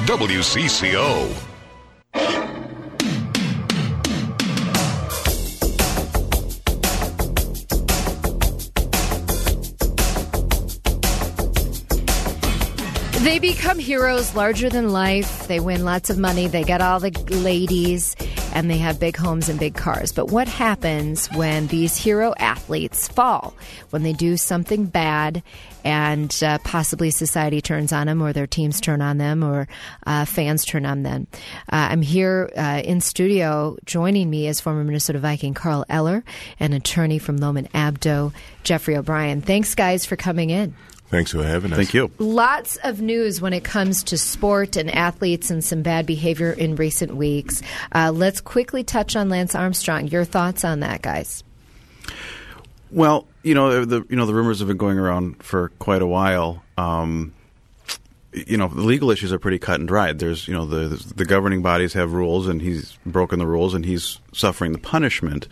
WCCO. They become heroes larger than life. They win lots of money. They get all the ladies, and they have big homes and big cars. But what happens when these hero athletes fall? When they do something bad and possibly society turns on them, or their teams turn on them, or fans turn on them. I'm here in studio. Joining me is former Minnesota Viking Carl Eller and attorney from Lomond Abdo, Jeffrey O'Brien. Thanks, guys, for coming in. Thanks for having us. Thank you. Lots of news when it comes to sport and athletes and some bad behavior in recent weeks. Let's quickly touch on Lance Armstrong. Your thoughts on that, guys? Well, the rumors have been going around for quite a while. The legal issues are pretty cut and dried. There's, the governing bodies have rules, and he's broken the rules, and he's suffering the punishment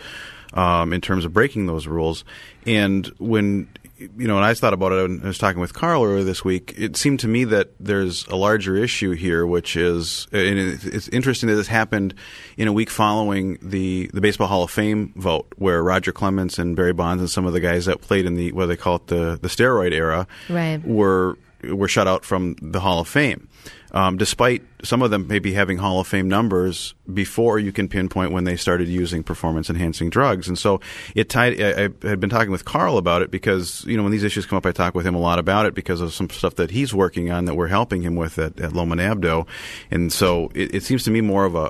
in terms of breaking those rules. And when when I thought about it, and I was talking with Carl earlier this week, it seemed to me that there's a larger issue here, which is, and it's interesting that this happened in a week following the Baseball Hall of Fame vote, where Roger Clemens and Barry Bonds and some of the guys that played in the, what they call it, the steroid era, right, were shut out from the Hall of Fame. Despite some of them maybe having Hall of Fame numbers before you can pinpoint when they started using performance-enhancing drugs. And so I had been talking with Carl about it because, when these issues come up, I talk with him a lot about it because of some stuff that he's working on that we're helping him with at Lomond Abdo. And so it seems to me more of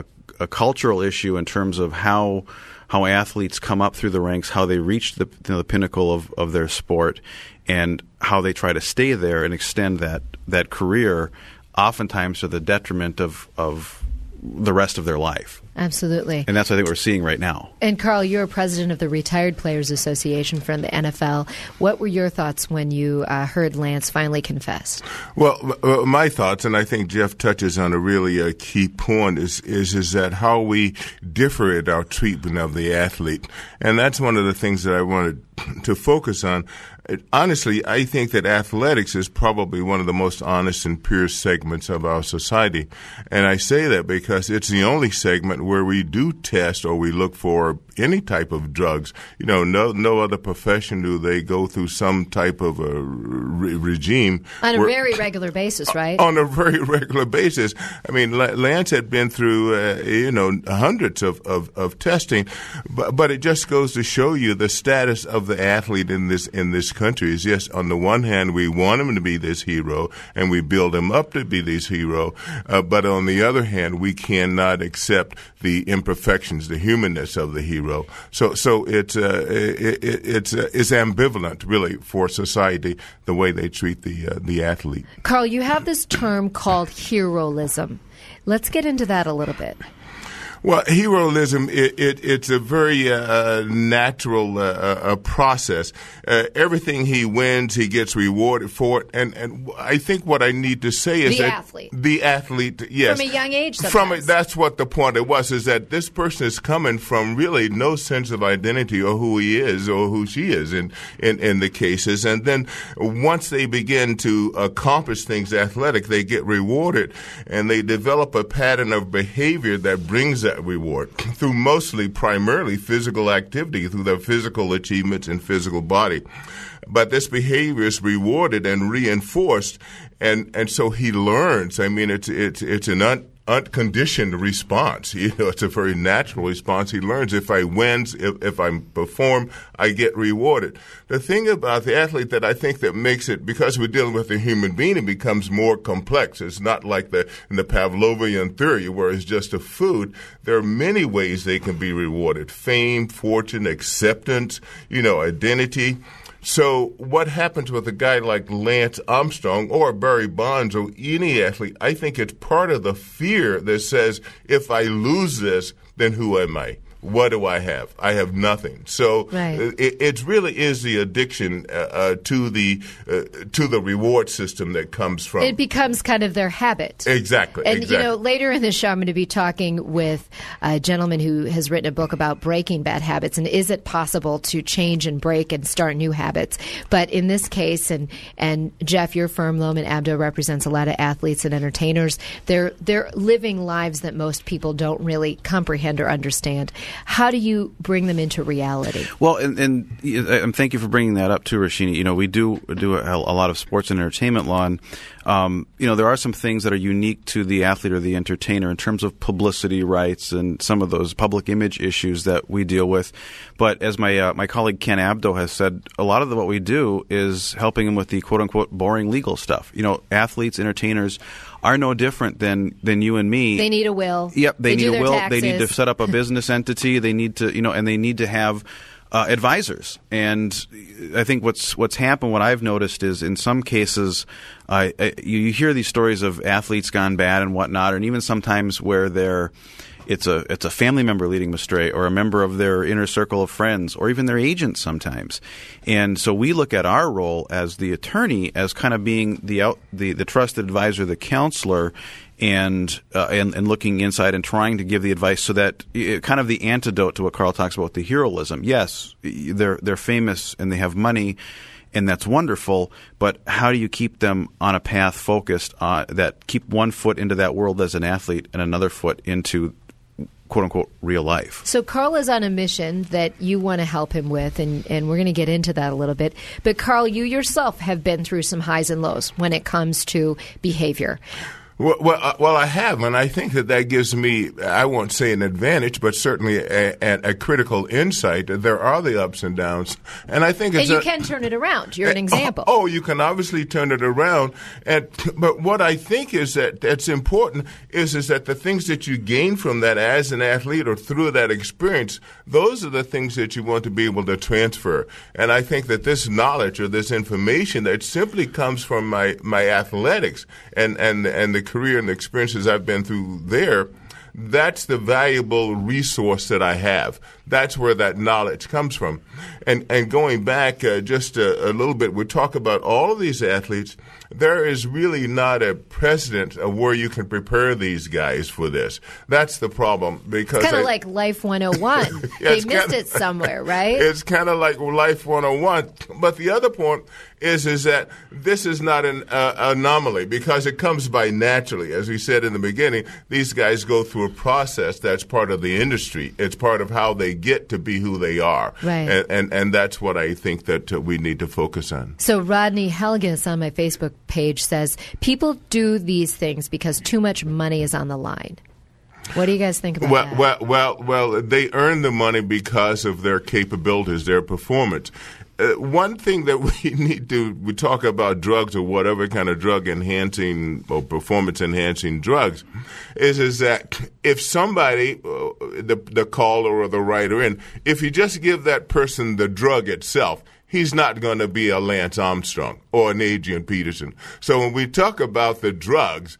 a cultural issue in terms of how athletes come up through the ranks, how they reach the pinnacle of their sport, and how they try to stay there and extend that career, oftentimes to the detriment of the rest of their life. Absolutely. And that's what I think we're seeing right now. And Carl, you're president of the Retired Players Association from the NFL. What were your thoughts when you heard Lance finally confess? Well, my thoughts, and I think Jeff touches on a really key point, is that how we differ at our treatment of the athlete. And that's one of the things that I wanted to focus on. Honestly, I think that athletics is probably one of the most honest and pure segments of our society. And I say that because it's the only segment where we do test or we look for any type of drugs. No other profession do they go through some type of a regime. On a very regular basis, right? On a very regular basis. I mean, Lance had been through, hundreds of testing, but it just goes to show you the status of the athlete in this country is, yes, on the one hand, we want him to be this hero, and we build him up to be this hero, but on the other hand, we cannot accept the imperfections, the humanness of the hero. So it's ambivalent, really, for society, the way they treat the athlete. Carl, you have this term called heroism. Let's get into that a little bit. Well, heroism, it's a very natural process. Everything he wins, he gets rewarded for it. And I think what I need to say is the athlete, yes. From a young age, sometimes. That's what the point it was, is that this person is coming from really no sense of identity or who he is or who she is in the cases. And then once they begin to accomplish things athletic, they get rewarded, and they develop a pattern of behavior that brings that reward through primarily physical activity, through their physical achievements and physical body. But this behavior is rewarded and reinforced, and so he learns. I mean, it's an unconditioned response. It's a very natural response. He learns if I win, if I perform, I get rewarded. The thing about the athlete that I think that makes it, because we're dealing with a human being, it becomes more complex. It's not like in the Pavlovian theory where it's just a food. There are many ways they can be rewarded: fame, fortune, acceptance, identity. So what happens with a guy like Lance Armstrong or Barry Bonds or any athlete, I think it's part of the fear that says, if I lose this, then who am I? what do I have? I have nothing. So Right. it really is the addiction to the reward system that comes from. It becomes kind of their habit. Exactly. And, exactly. later in the show, I'm going to be talking with a gentleman who has written a book about breaking bad habits and is it possible to change and break and start new habits. But in this case, and Jeff, your firm, Lohman Abdo, represents a lot of athletes and entertainers. They're living lives that most people don't really comprehend or understand. How do you bring them into reality? Well, and thank you for bringing that up too, Rashini. We do a lot of sports and entertainment law, and there are some things that are unique to the athlete or the entertainer in terms of publicity rights and some of those public image issues that we deal with. But as my colleague Ken Abdo has said, a lot of what we do is helping them with the quote unquote boring legal stuff. Athletes, entertainers are no different than you and me. They need a will. Yep, they need a will. Taxes. They need to set up a business entity. They need to, and they need to have advisors. And I think what's happened, what I've noticed is in some cases, you hear these stories of athletes gone bad and whatnot, and even sometimes where it's a family member leading them astray, or a member of their inner circle of friends, or even their agent sometimes. And so we look at our role as the attorney as kind of being the trusted advisor, the counselor, and looking inside and trying to give the advice so that kind of the antidote to what Carl talks about, the heroism. Yes, they're famous and they have money, and that's wonderful, but how do you keep them on a path focused on that, keep one foot into that world as an athlete and another foot into quote-unquote real life? So Carl is on a mission that you want to help him with, and we're going to get into that a little bit. But Carl, you yourself have been through some highs and lows when it comes to behavior. Well, I have, and I think that gives me, I won't say an advantage, but certainly a critical insight. There are the ups and downs, and I think you can turn it around. You're an example. Oh, you can obviously turn it around, but what I think is that's important is that the things that you gain from that as an athlete or through that experience, those are the things that you want to be able to transfer. And I think that this knowledge or this information that simply comes from my athletics and the career and the experiences I've been through there, that's the valuable resource that I have. That's where that knowledge comes from. And going back just a little bit, we talk about all of these athletes. There is really not a precedent of where you can prepare these guys for this. That's the problem. Because it's kind of like Life 101. They missed it somewhere, right? It's kind of like Life 101. But the other point is that this is not an anomaly because it comes by naturally. As we said in the beginning, these guys go through a process that's part of the industry. It's part of how they get to be who they are. Right. And that's what I think that we need to focus on. So Rodney Helgis on my Facebook page says, people do these things because too much money is on the line. What do you guys think about that? Well, they earn the money because of their capabilities, their performance. One thing that we talk about drugs or whatever kind of drug enhancing or performance enhancing drugs is that if somebody, the caller or the writer in, if you just give that person the drug itself, he's not going to be a Lance Armstrong or an Adrian Peterson. So when we talk about the drugs,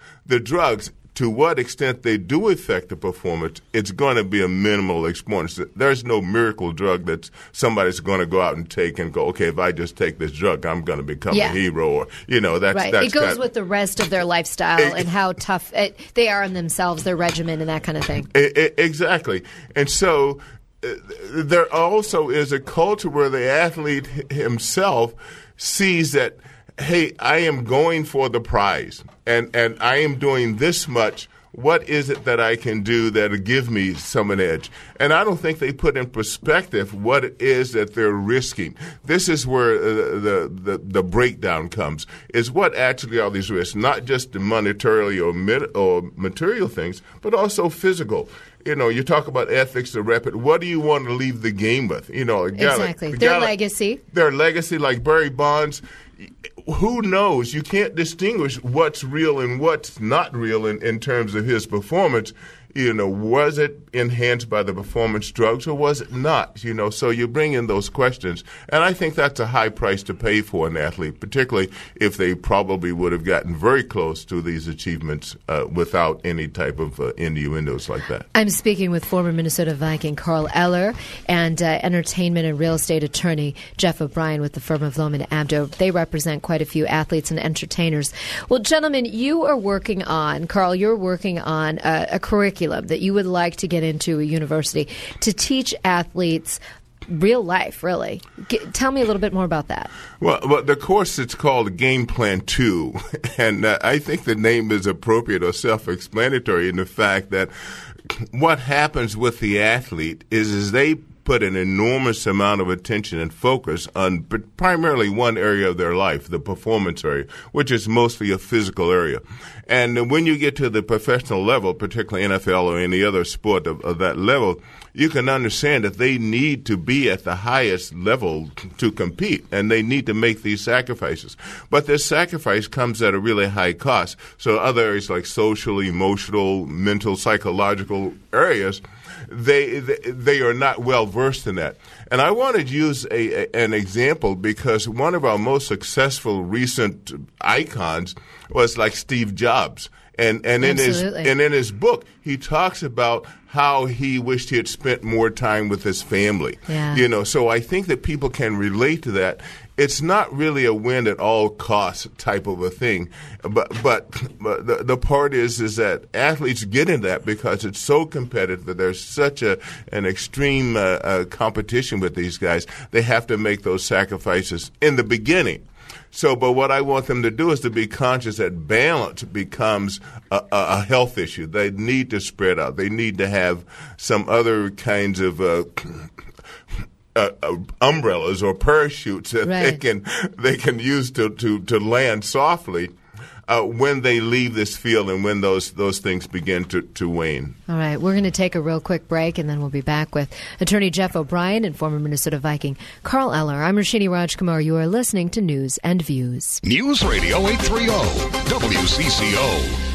to what extent they do affect the performance, it's going to be a minimal experience. There's no miracle drug that somebody's going to go out and take and go, okay, if I just take this drug, I'm going to become a hero. Or, that's right. That's it goes with the rest of their lifestyle and how tough they are on themselves, their regimen, and that kind of thing. Exactly. And so there also is a culture where the athlete himself sees that, hey, I am going for the prize, and I am doing this much. What is it that I can do that'll give me some an edge? And I don't think they put in perspective what it is that they're risking. This is where the breakdown comes, is what actually are these risks, not just the monetary or material things, but also physical. You talk about ethics, the rapid. What do you want to leave the game with? Exactly. Their legacy. Their legacy, like Barry Bonds. Who knows? You can't distinguish what's real and what's not real in terms of his performance. was it enhanced by the performance drugs or was it not? So you bring in those questions. And I think that's a high price to pay for an athlete, particularly if they probably would have gotten very close to these achievements without any type of innuendos like that. I'm speaking with former Minnesota Viking Carl Eller and entertainment and real estate attorney Jeff O'Brien with the firm of Lohman Abdo. They represent quite a few athletes and entertainers. Well, gentlemen, you're working on a curriculum that you would like to get into a university to teach athletes real life, really. Tell me a little bit more about that. Well, the course, it's called Game Plan 2, and I think the name is appropriate or self-explanatory in the fact that what happens with the athlete is they put an enormous amount of attention and focus on primarily one area of their life, the performance area, which is mostly a physical area. And when you get to the professional level, particularly NFL or any other sport of that level, you can understand that they need to be at the highest level to compete, and they need to make these sacrifices. But this sacrifice comes at a really high cost. So other areas like social, emotional, mental, psychological areas, they are not well versed in that. And I wanted to use an example because one of our most successful recent icons was like Steve Jobs. And in his book, he talks about how he wished he had spent more time with his family. Yeah. So I think that people can relate to that. It's not really a win at all costs type of a thing, but the part is that athletes get in that because it's so competitive that there's such an extreme competition with these guys. They have to make those sacrifices in the beginning. So, but what I want them to do is to be conscious that balance becomes a health issue. They need to spread out. They need to have some other kinds of umbrellas or parachutes that they can use to land softly when they leave this field and when those things begin to wane. All right, we're going to take a real quick break, and then we'll be back with attorney Jeff O'Brien and former Minnesota Viking Carl Eller. I'm Rashini Rajkumar. You are listening to News and Views. News Radio 830 WCCO.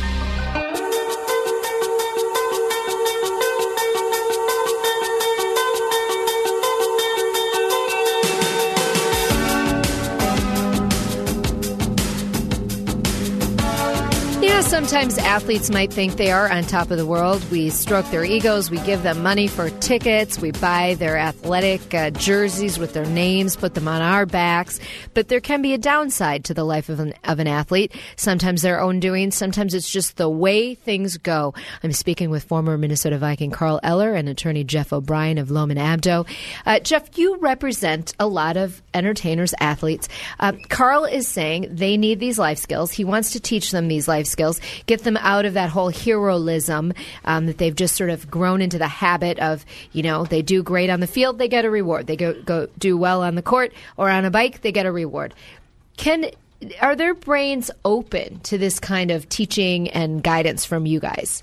Sometimes athletes might think they are on top of the world. We stroke their egos. We give them money for tickets. We buy their athletic jerseys with their names, put them on our backs. But there can be a downside to the life of an athlete. Sometimes their own doing. Sometimes it's just the way things go. I'm speaking with former Minnesota Viking Carl Eller and attorney Jeff O'Brien of Lohman Abdo. Jeff, you represent a lot of entertainers, athletes. Carl is saying they need these life skills. He wants to teach them these life skills, get them out of that whole heroism that they've just sort of grown into the habit of, they do great on the field, they get a reward. They go do well on the court or on a bike, they get a reward. Are their brains open to this kind of teaching and guidance from you guys?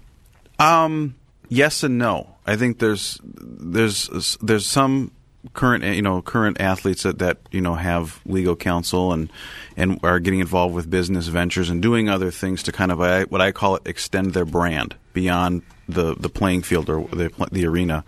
Yes and no. I think there's some current athletes that have legal counsel and are getting involved with business ventures and doing other things to kind of what I call it extend their brand beyond the playing field or the arena.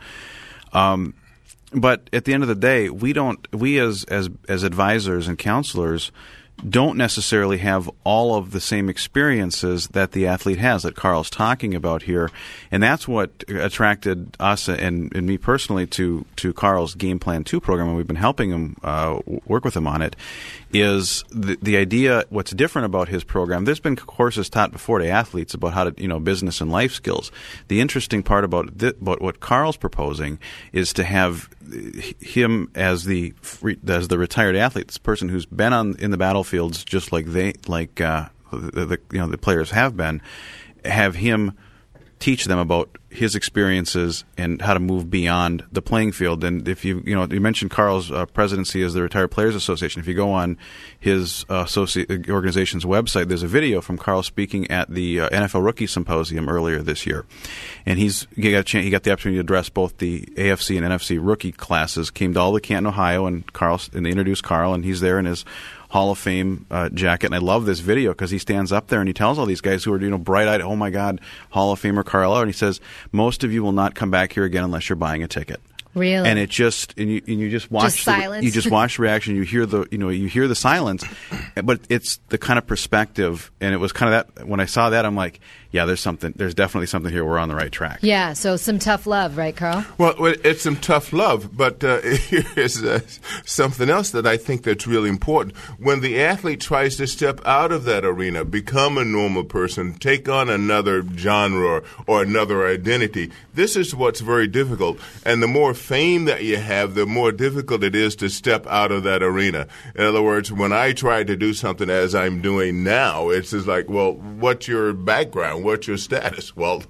But at the end of the day, we as advisors and counselors don't necessarily have all of the same experiences that the athlete has that Carl's talking about here. And that's what attracted us and me personally to Carl's Game Plan 2 program, and we've been helping him work with him on it, is the idea. What's different about his program, there's been courses taught before to athletes about how to, business and life skills. The interesting part about what Carl's proposing is to have him as the retired athlete, this person who's been in the battlefields just like the players have been, have him teach them about his experiences and how to move beyond the playing field. And if you mentioned Carl's presidency as the Retired Players Association. If you go on his organization's website, there's a video from Carl speaking at the NFL Rookie Symposium earlier this year. And he got the opportunity to address both the AFC and NFC rookie classes. Came to all the Canton, Ohio, and they introduced Carl, and he's there in his Hall of Fame jacket, and I love this video because he stands up there and he tells all these guys who are bright-eyed, oh my God, Hall of Famer Carl Eller, and he says, most of you will not come back here again unless you're buying a ticket. Really? And it just you just watch silence. You just watch the reaction. You hear the silence, but it's the kind of perspective. And it was kind of that when I saw that, I'm like, yeah, there's definitely something here. We're on the right track. Yeah. So some tough love, right, Carl? Well, it's some tough love, but here's something else that I think that's really important. When the athlete tries to step out of that arena, become a normal person, take on another genre or another identity, this is what's very difficult. And the more fame that you have, the more difficult it is to step out of that arena. In other words, when I try to do something as I'm doing now, it's just like, well, what's your background? What's your status? Well,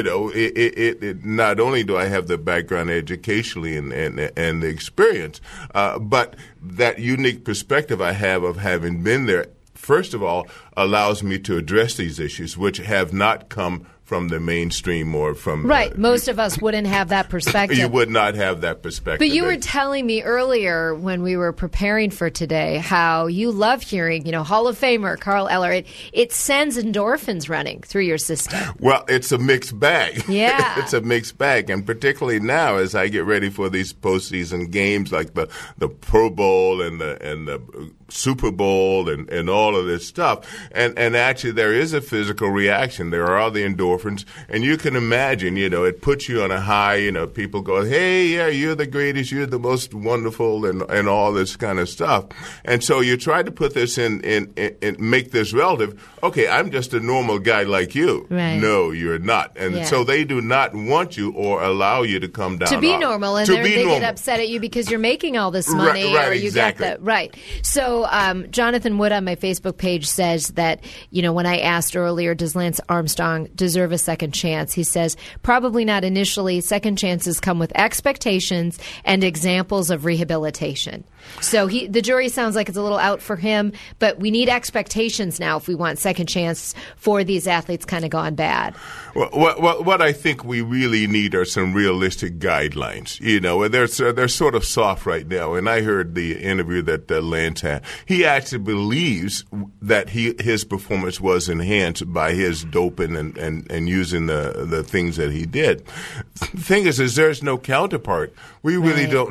it not only do I have the background educationally and the experience, but that unique perspective I have of having been there, first of all, allows me to address these issues, which have not come from the mainstream or from... Right. Most of us wouldn't have that perspective. You would not have that perspective. But you were telling me earlier when we were preparing for today how you love hearing, Hall of Famer Carl Eller. It sends endorphins running through your system. Well, it's a mixed bag. Yeah. It's a mixed bag. And particularly now as I get ready for these postseason games like the Pro Bowl and the Super Bowl and all of this stuff. And actually there is a physical reaction. There are the endorphins. And you can imagine, it puts you on a high, people go, hey, yeah, you're the greatest, you're the most wonderful and all this kind of stuff. And so you try to put this in make this relative. Okay, I'm just a normal guy like you. Right. No, you're not. And so they do not want you or allow you to come down. To be normal. And they get upset at you because you're making all this money. Right, or you exactly. get the right. So Jonathan Wood on my Facebook page says that, when I asked earlier, does Lance Armstrong deserve a second chance? He says, probably not initially. Second chances come with expectations and examples of rehabilitation. So the jury sounds like it's a little out for him, but we need expectations now if we want second chance for these athletes kind of gone bad. Well, what I think we really need are some realistic guidelines. They're sort of soft right now. And I heard the interview that Lance had. He actually believes that his performance was enhanced by his doping and using the things that he did. The thing is there's no counterpart. We really don't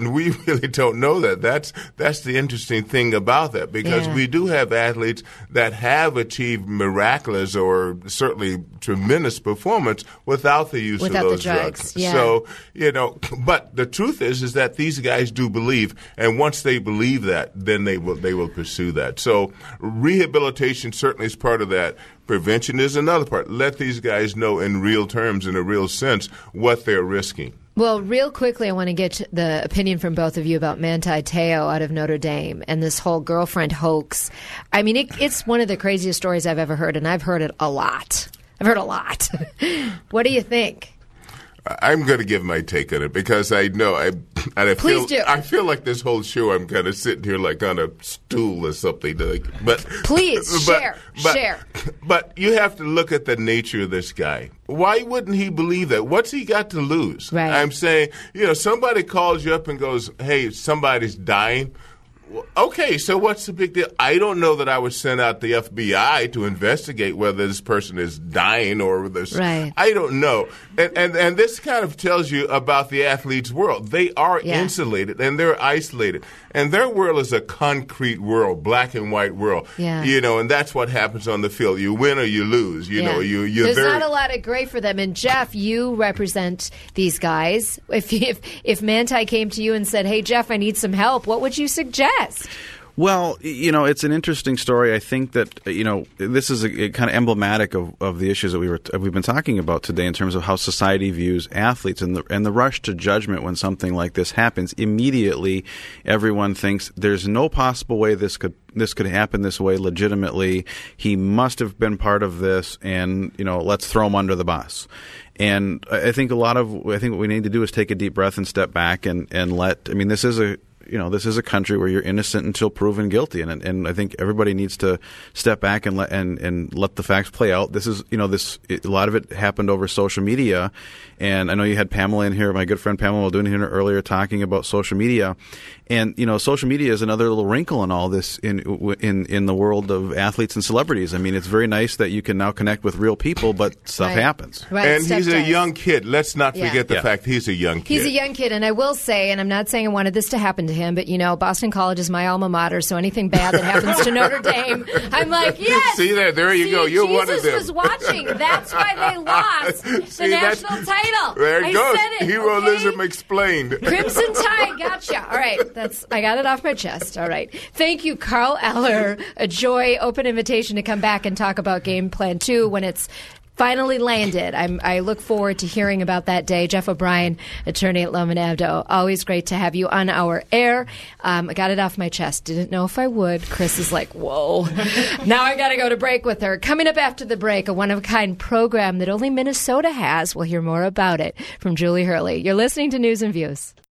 know that. That's the interesting thing about that, because we do have athletes that have achieved miraculous or certainly tremendous performance without the use of those drugs. Yeah. So, but the truth is that these guys do believe, and once they believe that, then they will pursue that. So rehabilitation certainly is part of that. Prevention is another part. Let these guys know in real terms, in a real sense, what they're risking. Well, real quickly, I want to get the opinion from both of you about Manti Te'o out of Notre Dame and this whole girlfriend hoax. I mean, it's one of the craziest stories I've ever heard, and I've heard it a lot. What do you think? I'm going to give my take on it because I know I feel like this whole show I'm kind of sitting here like on a stool or something. But please share. But you have to look at the nature of this guy. Why wouldn't he believe that? What's he got to lose? Right. I'm saying, somebody calls you up and goes, "Hey, somebody's dying." Okay, so what's the big deal? I don't know that I would send out the FBI to investigate whether this person is dying or this. Right. I don't know. And this kind of tells you about the athlete's world. They are insulated and they're isolated. And their world is a concrete world, black and white world. Yeah. And that's what happens on the field. You win or you lose. There's not a lot of gray for them. And Jeff, you represent these guys. If Manti came to you and said, "Hey, Jeff, I need some help," what would you suggest? Well, it's an interesting story. I think that this is a kind of emblematic of the issues that we've been talking about today in terms of how society views athletes and the rush to judgment when something like this happens. Immediately, everyone thinks there's no possible way this could happen this way legitimately. He must have been part of this, and let's throw him under the bus. And I think what we need to do is take a deep breath and step back and let. I mean, this is this is a country where you're innocent until proven guilty, and I think everybody needs to step back and let the facts play out. This is a lot of it happened over social media, and I know you had Pamela in here, my good friend Pamela Muldoon here earlier, talking about social media, and social media is another little wrinkle in all this in the world of athletes and celebrities. I mean, it's very nice that you can now connect with real people, but stuff happens. Right. And he's a young kid. Let's not forget the fact he's a young kid. He's a young kid, and I will say, and I'm not saying I wanted this to happen to him, but Boston College is my alma mater, so anything bad that happens to Notre Dame, I'm like, yes! See there you go. You're Jesus one of them. was watching. That's why they lost the national title. There it goes. Said it, Heroism explained. Crimson Tide, gotcha. All right, I got it off my chest. All right. Thank you, Carl Eller. A joy, open invitation to come back and talk about Game Plan 2 when it's finally landed. I look forward to hearing about that day. Jeff O'Brien, attorney at Lohman Abdo. Always great to have you on our air. I got it off my chest. Didn't know if I would. Chris is like, whoa. Now I got to go to break with her. Coming up after the break, a one-of-a-kind program that only Minnesota has. We'll hear more about it from Julie Hurley. You're listening to News and Views.